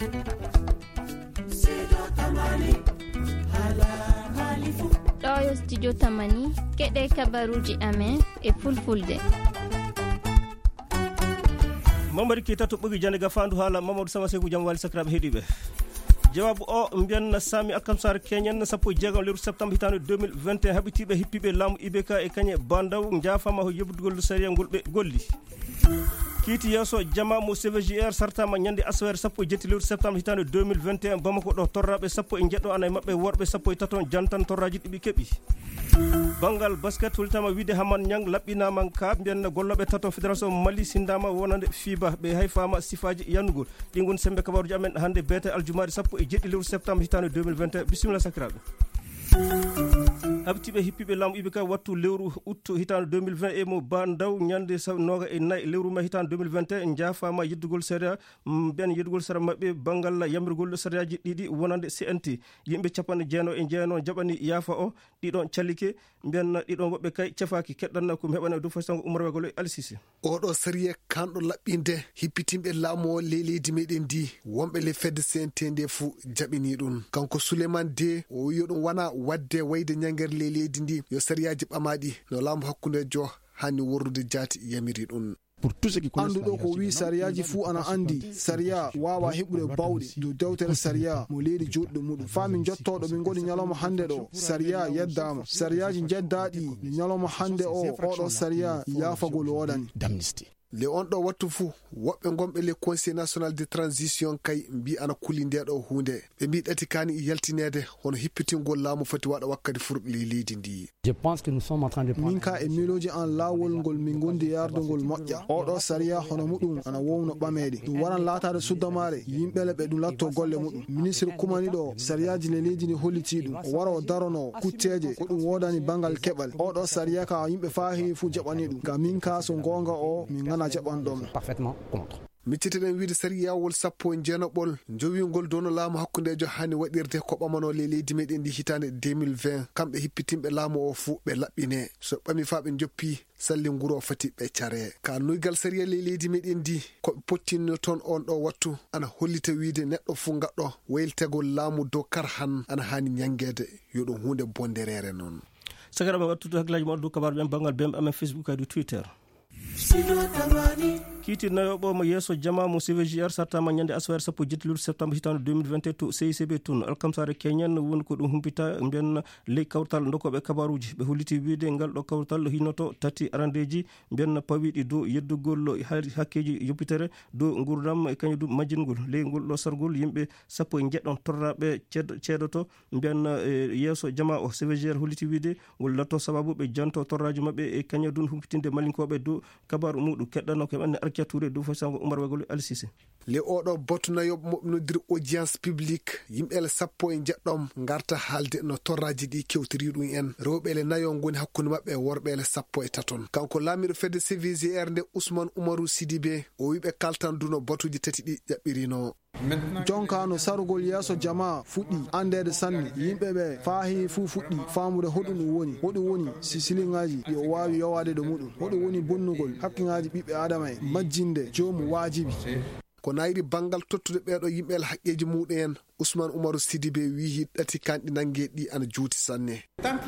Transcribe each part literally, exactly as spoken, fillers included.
ɗo yo studio tamani keɗe kabaruji amen e fulfulde. Mamadou Keita to ɓogi jande ga fandu haala Mamadou Sama Sekou jam wali sakiraɓe heeɗiɓe. Jawabu o mbiyan Sami Alkamsar Kenyan sappo e jeegom lewru septembre hitande deux mille vingt et un haɓitiɓe hippiɓe laamu I B K e kañe bandaw jaafama ho yebdugol saria ngol ɓe golli. Kiiti yeeso jama mo C V J R sartama ñande aswere sappo e jetti lewru septembre hitande deux mille vingt et un Bamako ɗo torraɓe sappo e jeɗɗo ana e mabɓe worɓe sappo e taton jantan torraji ɗiɓi keɓi. Bangal basket hultama wiide Hamane Niang laɓɓinama ka mbiyan golloɓe tato fédération Mali sindama wonande FIBA ɓe hay fama sifaji yannugol ɗi gon sembe kabaruji amen hande beete aljumari sappo e jeɗɗi lewru septembre hitande deux mille vingt et un bisimilla sakiraɓe. habtiɓe hippiɓe laamu I B K wattu lewru août hitande deux mille vingt et mo bandaw ñande noga e nayyi lewru mai hitande deux mille vingt et un jaafama yeddugol séria ben yeddugol séria mabɓe bangal yamirgol sériyaji ɗiɗi wonande C N T yimɓe capanɗe jeeno e jeeno jaɓani yaafa o ɗiɗon callike mbiyan ɗiɗon woɓɓe kay cefaki keɗɗanna ko heɓane dow façon Oumar Wagolo e Alisisi. oɗo série kanɗo laɓɓinde hippitimɓe laamu o ley leydi meɗen ndi wonɓe le fedde C N T nde fuu jaɓini ɗum kanko Souleymane D o wi ɗum wona wadde wayde ñaguere ley leydi ndi yo sériyaji ɓamaɗi no laamu hakkude jo hanni worrude jaati yamiri ɗum. anduɗo ko wi sariyaji fuu ana andi sariya wawa heɓude bawɗe dow dewtere sariya mo leydi joɗɗo muɗum fami jottoɗo min goni ñalawma hande ɗo sariya yeddama sariyaji jeddaɗi ñalawma hande o oɗo sariya yaafagol woɗani le on ɗo wattu fuu woɓɓe gonɓe le conseil national de transition kay mbi ana kuli ndeɗo hunde ɓe mbi ɗati kani yaltinede hono hippitingol laamu foti waɗa wakkati furɓe le leydi ndi. min ka e miloji an laawol ngol min gondi yardugol moƴƴa oɗo sariya hono muɗum ana wowno ɓamede ɗum waran latade suddamare yimɓele ɓe ɗum latto golle muɗum ministre kumani ɗo sariyaji le leydi ndi holliti ɗum o wara o darono kutteje ko ɗum wodani bangal keɓal oɗo sariya ka yimɓe faahi fuu jaɓani ɗum ga min ka so gonga o min gana parfaitement contre. micciteɗen wiide sariyawol sappo e jeenoɓol jowingol dono laamu hakkudejo hani waɗirde ko ɓamano le leydi meɗen ndi hitande deux mille vingt kamɓe hippitimɓe laamu o fuu ɓe laɓɓine so ɓami fa ɓe joppi salli nguro fati ɓe care ka nuygal sariya le leydi meɗen ndi koɓe pottinno toon on ɗo wattu ana hollita wiide neɗɗo fuu gaɗɗo wayltegol laamu dow kar han ana hani ñangede yo ɗum hunde bonderere noon. sagaraɓe wattude hakkillaji moɗo dow kabaru ɓen banggal bemɓe amen Facebook kadi Twitter. kiiti nayoɓo mo yeeso jama mo C V J R sartama ñande aswere sappo jetti lewru septembre hitande deux mille vingt et un to C I C B tun alkamsare keñen woni ko ɗum humpita mbiyen ley kawtal dokoɓe kabaruji ɓe holliti wiide ngal ɗo kawtal hinnoto tati arandeji mbiyen pawiɗi dow yeddugol hakkeji yoppitere dow gurdam e kañum ɗum majjingol ley ngol ɗo sargol yimɓe sappo e jeɗɗon torraɓe ceeɗoto mbiyen yeeso jama o C V J R holliti wiide ngol latto sababu ɓe janto torraji mabɓe e kañum ɗum humpitinde malinkoɓe dow kabaru muɗum keɗɗanno ko ɓanne Arkia Touré dow façon Oumar Wagolo Alisisi. le oɗo bottunayoɓe moɓnodiri audience publique yimɓele sappo e jeɗɗom garta haalde no torraji ɗi kewtiri ɗum en rewɓele nayo goni hakkude mabɓe worɓele sappo e taton kanko laamiɗo fedde C V J R nde Ousmane Oumarou Sidibé o wiɓe kaltan duno batuji tati ɗi ƴaɓɓirino. jonka no sarugol yeeso jama fuɗɗi andede sanne yimɓeɓe faahi fuu fuɗɗi famude hoɗum ɗum woni hoɗum woni sisiliŋaji ɗi o wawi yowade ɗo muɗum hoɗum woni bonnugol hakkiŋaji ɓiɓɓe adama e majjinde jomum wajibi ko nayri bangal tottude ɓeɗo yimɓele haqqeji muɗum en Ousmane Oumarou Sidibé wi ɗati kanɗi nangue ɗi ana juuti sanne.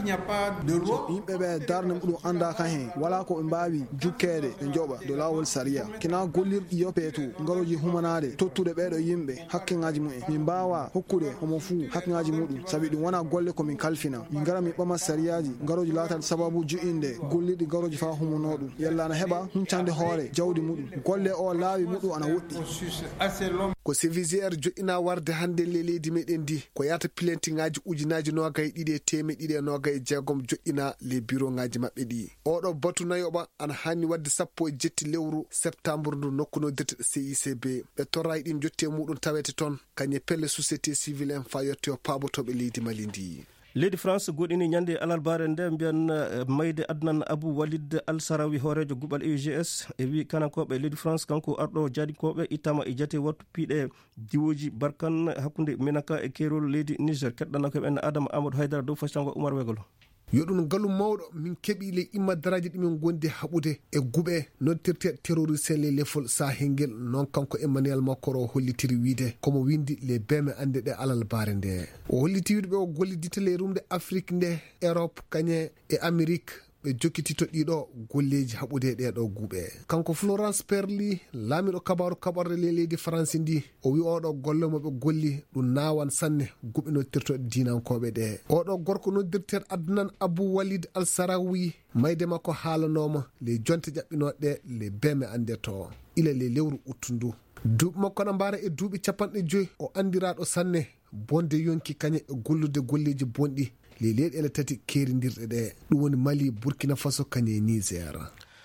yimɓeɓe darde ɗum anda kan hen wala ko ɓe mbawi jukkede ɓe joɓa do lawol sariya kina gollirɗi yoppe to ngaroji humanade tottude ɓeɗo yimɓe hakkiŋaji mumen min mbawa hokkude homo fuu hakkiŋaji muɗum saabi ɗum wona golle komin kalfina min gara min ɓama sariyaji ngaroji latade sababu ju'inde gollirɗi ngaroji fa humuno ɗum yalla ana heɓa huncande hoore jawdi muɗum golle o laawi muɗum ana woɗɗi ko C V J R joƴƴina warde hande le leydi meɗen ndi ko yata pilentingaji ujunaji noga e ɗiɗi e teme ɗiɗi e noga e jeegom joƴƴina les bureau ngaji mabɓe ɗi oɗo batu nayoɓa ana hanni wadde sappo e jetti lewru septembre ndu nokkunodirte C I C B ɓe torrayi ɗin jotti e muɗum tawete toon kañe pelle société civile en fa yetti o paabotoɓe leydi Mali ndi. leydi France goɗɗini ñande alarbare nde mbiyan mayde Adnan Abou Walid Al Sarawi horejo guɓal E U G S e wi kanankoɓe leydi France kanko arɗo jaadikoɓe ittama e jate wattu piiɗe diwoji barkan hakkude Menaka e keerol leydi Niger keɗɗana ko ɓen Adama Amadou Haydara dow façon Oumar Wegolo. yoɗum galu mawɗo min keɓi le immadaraji ɗimin gondi haɓude e guɓe noddirte terroriste le lefol sahengel non kanko Emmanuel Macron o hollitiri wiide komo windi le beme ande ɗe alal bare nde o holliti wiide ɓe o gollidita le rumde Afrique nde Europe kañe e Amérique ɓe jokkitito ɗiɗo golleji haɓude ɗeɗo guuɓe kanko Florence Parly laamiɗo kabaru kaɓorɗe le leydi France ndi o wi oɗo golle moɓe golli ɗum nawan sanne guuɓe noddirtoɗe dinankoɓe ɗe oɗo gorko noddirteɗo Adnan Abou Walid Al Sarawi mayde makko haalanoma le jonte ƴaɓɓinoɗe le beme ande to ila le lewru uttundu duuɓi makko na mbara e duuɓi capanɗe joyyi o andiraɗo sanne bonde yonki kañe e gollude golleji bonɗi le leyɗele tati kerindirɗe ɗe ɗum woni Mali, Burkina Faso kañe Niger.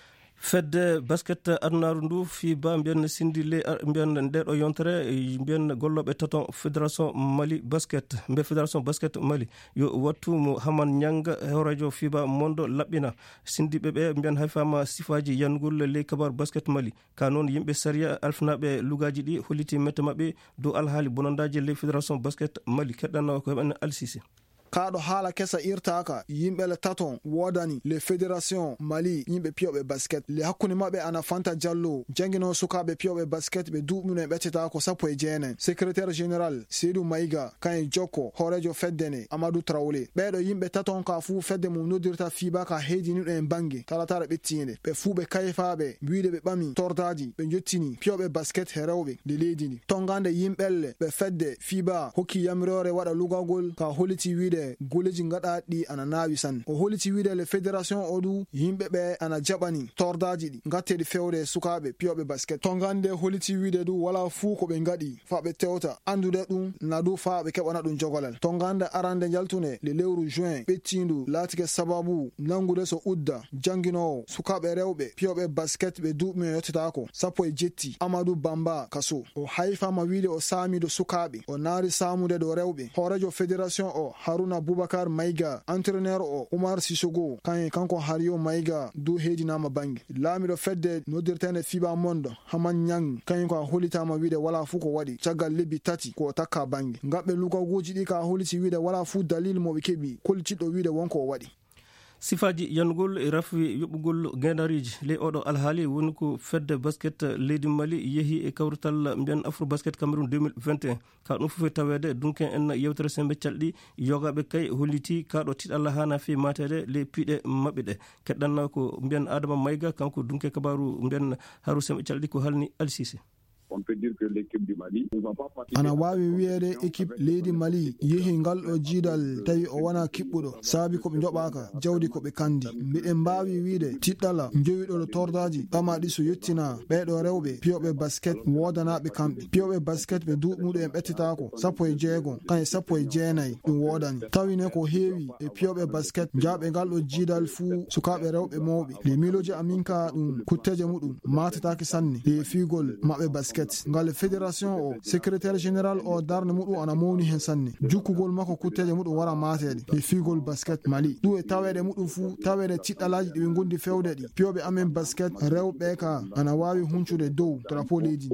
fedde basket adnaru ndu fiba mbiyen sindi le mbiyen ndeɗo yontere mbiyen golloɓe taton fédération Mali basket mbe fédération basket Mali yo wattu mo Haman Nyanga horadio fiba mondo laɓɓina sindiɓe ɓe mbiyen hay fama sifaji yangol le kabar basket Mali ka noon yimɓe saria alfanaɓe lugaji ɗi holliti mette mabɓe dow alhaali bonondaji le fédération basket Mali keɗɗanno ko heɓen Alsisi kaɗo haala kesa irtaka yimɓe le taton wodani le fédération Mali yimɓe piyoɓe basket le hakkunde mabɓe ana Fanta Diallo jangino sukaɓe piyoɓe basket ɓe duuɓmino e ɓecceta ko sappo e jeenayi secrétaire général Seydou Maïga kañe jokko horejo feddene Amadou Traoré ɓeɗo yimɓe taton ka fuu fedde mum noddirta fiba ka heydiniɗo en bangue talatara ɓettinde ɓe fuu ɓe kayfaɓe wiide ɓe ɓami tordaji ɓe jottini piyoɓe basket he rewɓe le leydi ndi tongande yimɓelle ɓe fedde fiba hokki yamirore waɗa lugagol ka holliti wiide goleji gaɗaɗi ana nawi sanne o holliti wiide le fédération oɗu yimɓe ɓe ana jaɓani tordaji ɗi gatteɗi fewde sukaɓe piyoɓe basket tongande holliti wiide du wala fuu ko ɓe gaɗi fa ɓe tewta andude ɗum nadu fa ɓe keɓana ɗum jogolal tongande arande jaltune le lewru juin ɓettindu laatike sababu nangude so udda janginowo sukaɓe rewɓe piyoɓe basket ɓe duuɓi e yettetako sappo e jetti Amadou Bamba kaso o hayfama wiide o saamido sukaɓe o naari samude ɗo rewɓe horejo fédération o Haruna Boubacar Maïga entraîneur o Oumar Sissogo kañe kanko Hario Maïga du heedinama bangue laamiɗo fedde noddirtende fiba mondo Haman Nyang kañum ko a hollitama wiide wala fuu ko waɗi caggal lebbi tati ko takka bangue ngaɓɓe lukaguji ɗi ka holliti wiide wala fuu dalil moɓe keeɓi koltiɗɗo wiide wonko o waɗi sifaji yangol e rafi yoɓugol gendariji le oɗo alhaali woni ko fedde basket leydi Mali yeehi e kawrital mbiyan Afro Basket Cameroun deux mille vingt et un ka ɗum fof e tawede donc en yewtere sembe calɗi yogaɓe kay holliti kaɗo tiɗalla hana fi matede le piɗe mabɓe ɗe keɗɗanna ko mbiyan Adama Maïga kanko dunke kabaru mbiyan haru sembe calɗi ko halni Alsisi on peut dire que l'équipe du Mali ne va pas partir. ana wawi wiyeede équipe leydi Mali yehi ngal ɗo jiidal tawi o wona kiɓɓuɗo saabi koɓe joɓaka jawdi koɓe kandi mbiɗen mbawi wiide tiɗɗala jowiɗo ɗo tordaji ɓamaɗi so yettina ɓeɗo rewɓe piyoɓe basket wodanaɓe kamɓe piyoɓe basket ɓe duuɓmuɗo en ɓettitako sappo e jeegon kañe sappo e jeenayyi ɗum wodani tawine ko heewi e piyoɓe basket jaaɓe ngal ɗo jiidal fuu sukaɓe rewɓe mawɓe le miloji amin ka ɗum kutteje muɗum matataki sanne le figol maɓɓe basket ngal fédération o secrétaire général o darde muɗum ana mawni hen sanne jukkugol makko kutteje muɗum wara matede e figol basket Mali ɗum e taweɗe muɗum fuu taweɗe tiɗɗalaji ɗiɓe gondi fewde ɗi piyoɓe amen basket rewɓe ka ana wawi huncude dow drapeau leydi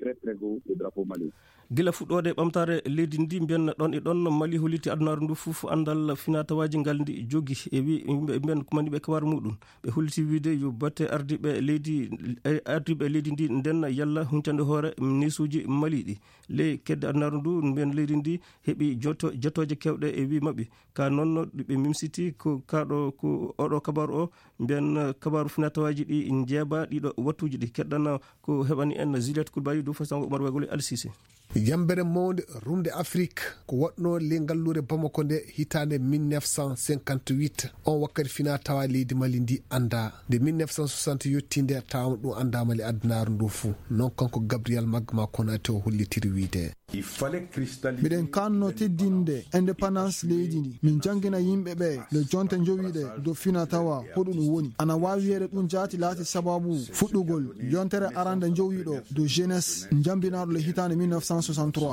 gila fuɗɗode ɓamtare leydi ndi mbiyen ɗon e ɗon Mali holliti adunaaru ndu fof andal finatawaji ngal ndi jogi e wi yimɓe mbiyen kumaniɓe kabaru muɗum ɓe holliti wiide yo batte ardiɓe leydi ardiɓe leydi ndi nden yalla huncande hoore nisuji Mali ɗi le kedde adunaaru ndu mbiyen leydi ndi heeɓi jotto jettoje kewɗe e wi mabɓe ka noon ɓe mimsiti ko kaɗo ko oɗo kabaru o mbiyen kabaru finatawaji ɗi jeeba ɗiɗo wattuji ɗi keɗɗana ko heɓani en Juliette Coulibaly du façon Oumar Wagole Alsisi yambere mawde rumde Afrique ko waɗno le ngallure Bamako nde hitande mille neuf cent cinquante-huit on wakkati fina tawa leydi Mali ndi anda de mille neuf cent soixante yetti nde tawama ɗum andama le addunaru ndu fou non kanko Gabriel Magma Konaté o hollitiri wiide miɗen kanno teddinde indépendance leydi ndi min jangina yimɓe ɓe le jonte jowiɗe do fina tawa hoɗum ɗum woni ana wawi wiyede ɗum jaati laati sababu fuɗɗugol yontere arande jowiɗo do jeunesse jambinaɗo le hitande mille neuf cent soixante-trois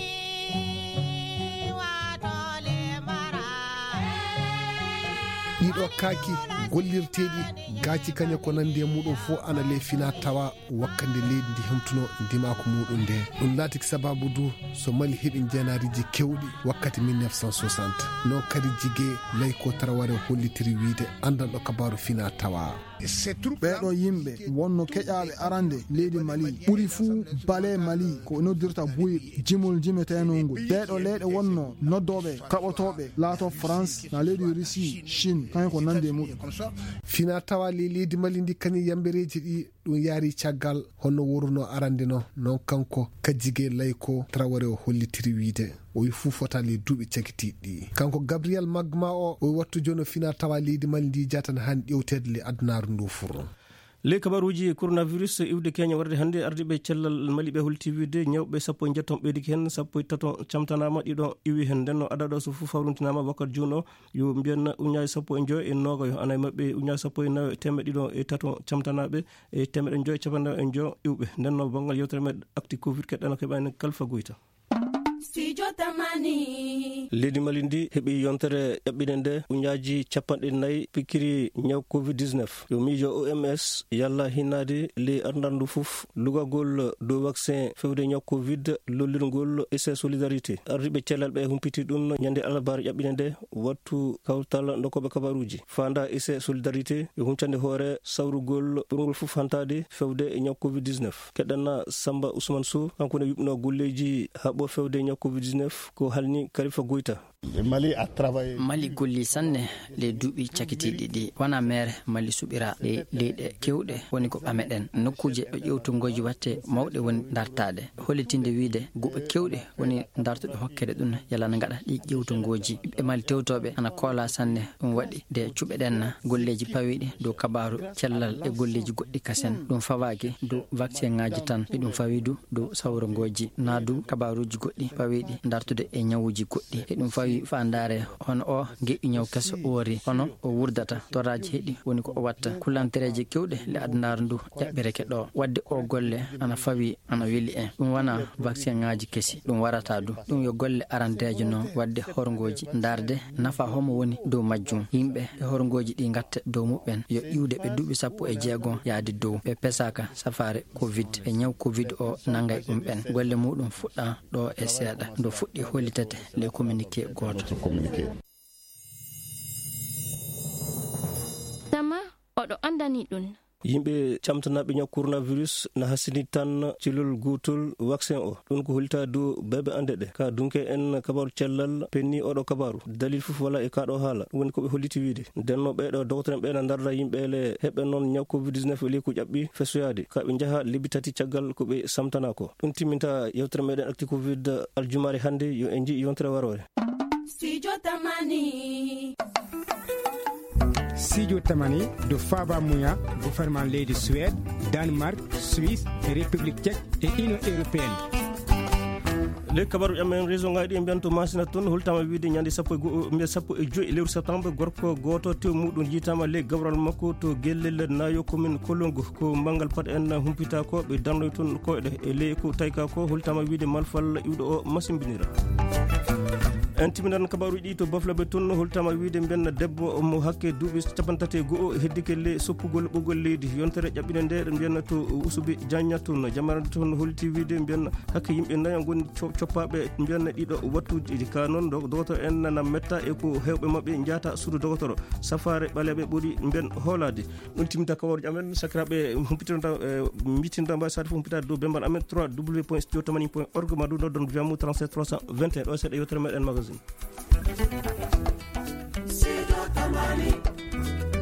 ɗiɗo ɗiɗo kaaki gollirteɗi gaaci kaña ko nandi e muɗum fof ana le fina tawa wakkande leydi ndi hemtuno ndimako muɗum nde ɗum laati sababu du so mali heeɓi janariji kewɗi wakkati mille neuf cent soixante non kadi jigee layko taraware hollitiri wiide andanɗo kabaru fina tawa ɓeɗo yimɓe wonno keƴaɓe arande leydi Mali ɓuuri fuu bale Mali ko noddirta buyir jimol jimetenongol ɓeɗo leyɗe wonno noddoɓe kaɓotoɓe laato France na leydi Russie Chine kañum ko nande muɗum fina tawa le leydi Mali ndi kañum yambereji ɗi ɗum yaari caggal honno wurno arande no non kanko kajjigué layko Traoré o hollitiri wiide o wi fuu fota le duuɓi cakitiɗi ɗi kanko Gabriel Magma o o wattu joni o fina tawa leydi Mali ndi jatan han ƴewtede le adnaru ndu furno le kabaruji coronavirus iwde Kenya warde hande ardiɓe cellal Mali ɓe holti wiide ñawɓe sappo e jetton ɓeydiki hen sappo e taton camtanama ɗiɗon iwi hen nden no adaɗo so fof fawruntinama wakkati juno yo mbiyen uñaji sappo e joyi e nogayo ana mabɓe uñaji sappo e nayo temedde ɗiɗon e taton camtanaɓe e temedde joyi capanɗe e joyi iwɓe nden no banggal yewtere meɗe acti covid keɗɗano keɓani Kalfa Goyta. leydi Mali ndi heeɓi yontere ƴaɓɓine nde uñaji capanɗe nayyi pikiri ñaw covid dix-neuf yo miijo O M S yalla hinnade ley ardandu fof lugagol dow vaccin fewde ñaw covid lollirgol essai solidarité ardiɓe cellal ɓe humpiti ɗum ñande alabara ƴaɓɓine nde wattu kawtal dokkoɓe kabaruji fanda essai solidarité yo huncande hoore sawrugol ɓurgol fof hantade fewde e ñaw covid dix-neuf keɗɗanna Samba Ousmane Sow kanko ne yuɓno golleji haɓo fewde ñaw covid dix-neuf ko halni Kalifa Goyta. Mali golli sanne le duuɓi cakitiɗi ɗi wona mere Mali suɓira ɗe leyɗe kewɗe woni ko ɓameɗen nokkuje ɗo ƴewtungoji watte mawɗe woni dartade hollitinde wiide guɓe kewɗe woni dartuɗe hokkere ɗum yalla na gaɗa ɗi ƴewtungoji ɓiɓɓe Mali tewtoɓe ana koola sanne ɗum waɗi nde cuɓeɗen golleji pawiɗi dow kabaru cellal e golleji goɗɗi kasen ɗum fawaki dow vaccin ŋaji tan e ɗum fawi du dow sawrongoji na du kabaruji goɗɗi pawiɗi dartude e ñawuji goɗɗi e ɗum fawi fandare hono o geƴƴi ñaw keso oori hono o wurdata toraji heɗi woni ko o watta kullantereji kewɗe le adnaru ndu ƴaɓɓireke ɗo wadde o golle ana fawi ana weeli en ɗum wona vaccin ŋaji kesi ɗum warata du ɗum yo golle arandejo noon wadde horgoji darde nafa homo woni dow majjum yimɓe e horgoji ɗi gatta dow muɓɓen yo iwde ɓe duuɓi sappo e jeegon yaade dow ɓe pesaka safare covid e ñaw covid o nangay ɗum ɓen golle muɗum fuɗɗa ɗo e seeɗa ndo fuɗɗi hollitete les communiqué goto tama oɗo andani ɗum yimɓe camtanaɓe ñaw coronavirus na hasini tan cilol gotol vaccin o ɗum ko hollita dow beɓe ande ɗe ka dunke en kabaru cellal penni oɗo kabaru dalil fof wala e kaɗo haala woni koɓe holliti wiide ndenno ɓeɗo docteur en ɓe na darda yimɓe le heɓe noon ñaw covid dix-neuf e ley ko ƴaɓɓi fesoyade kaɓe jaaha lebbi tati caggal koɓe samtana ko ɗum timminta yewtere meɗen acti covid aljumare hande yo en jii yontere warore. Studio Tamani. Studio Tamani de Faba Mouya, gouvernement leydi Suède, Danemark, Suisse, République tchèque et Union européenne. le kabaru ƴamen région ngaji ɗi mbiyanto masina toon holtama wiide ñande sappo e go mbiya sappo e joyi lewru septembre gorko goto tew muɗum jitama le gawral makko to guellel nayo commune Kolongo ko mbangal pat en humpita ko ɓe darnoy toon koyɗe e ley ko tayka ko holtama wiide malfal iwɗo o masimbinira en timinan kabaruji ɗi to baflaɓe toon holtama wiide mbiyanna debbo mo hakke duuɓi capantati e goho heddike le soppugol ɓoggol leydi yontere ƴaɓɓine nde ɗe mbiyanna to usubi Diagna toon jamarade toon holti wiide mbiyanna hakke yimɓe nayo goni coppaɓe mbiyanna ɗiɗo wattuji ɗi ka noon docteur en nana metta e ko hewɓe mabɓe jaata suudu docteur safare ɓaleɓe ɓuuri mbiyan hoolade ɗum timminta kabaruji amen sakiraɓe humpitinta mbitinta mbawi sade fof humpitade dow bembal amen trois w point studio tamani point org ma ɗum noddon wiyamu trente-sept trois cent vingt et un ɗo seeɗa yewtere meɗen magasin.